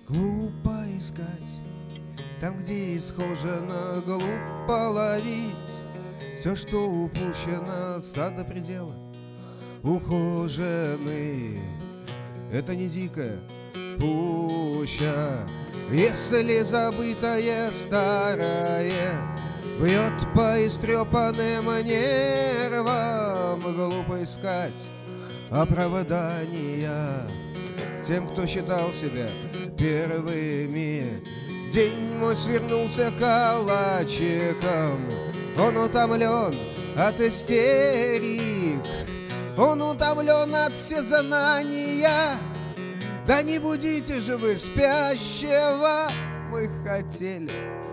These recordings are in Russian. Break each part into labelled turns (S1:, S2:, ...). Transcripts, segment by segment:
S1: Глупо искать там, где исхожено, глупо ловить все, что упущено, сад до предела ухоженный. Это не дикая пуща, если забытое старое бьет по истрепанным нервам. Глупо искать оправдания тем, кто считал себя первыми. День мой свернулся калачиком, он утомлен от истерик, он утомлен от всезнания. Да не будите же вы спящего, мы хотели,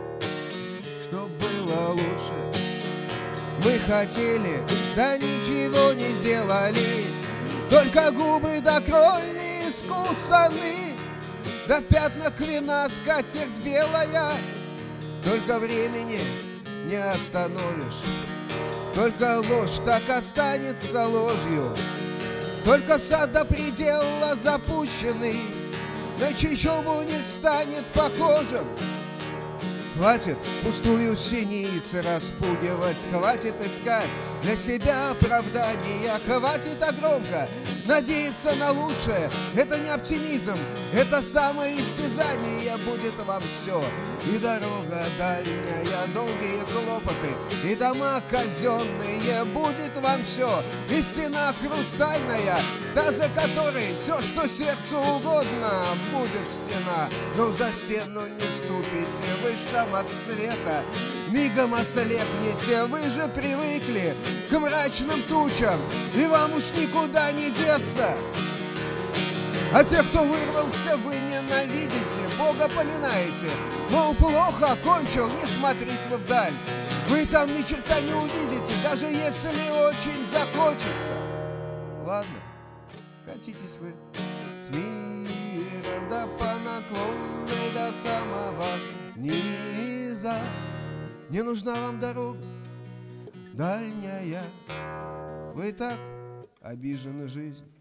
S1: чтоб было лучше. Мы хотели, да ничего не сделали, только губы до крови искусаны, да пятнах вина скатерть белая. Только времени не остановишь, только ложь так останется ложью. Только сад до предела запущенный на чищобу не станет похожим. Хватит пустую синицы распугивать, хватит искать для себя оправдания, хватит громко надеяться на лучшее. Это не оптимизм, это самоистязание. Будет вам все, и дорога дальняя, долгие хлопоты, и дома казенные. Будет вам все, и стена хрустальная, та за которой все, что сердцу угодно. Будет стена, но за стену не ступите, вы ж там от света мигом ослепнете. Вы же привыкли к мрачным тучам, и вам уж никуда не деться. А тех, кто вырвался, вы ненавидите, Бога поминаете, мол, плохо окончил, не смотрите вы вдаль. Вы там ни черта не увидите, даже если очень захочется. Ладно, катитесь вы с миром, да по наклонной до самого низа. Не нужна вам дорога дальняя, вы так обижены жизнью.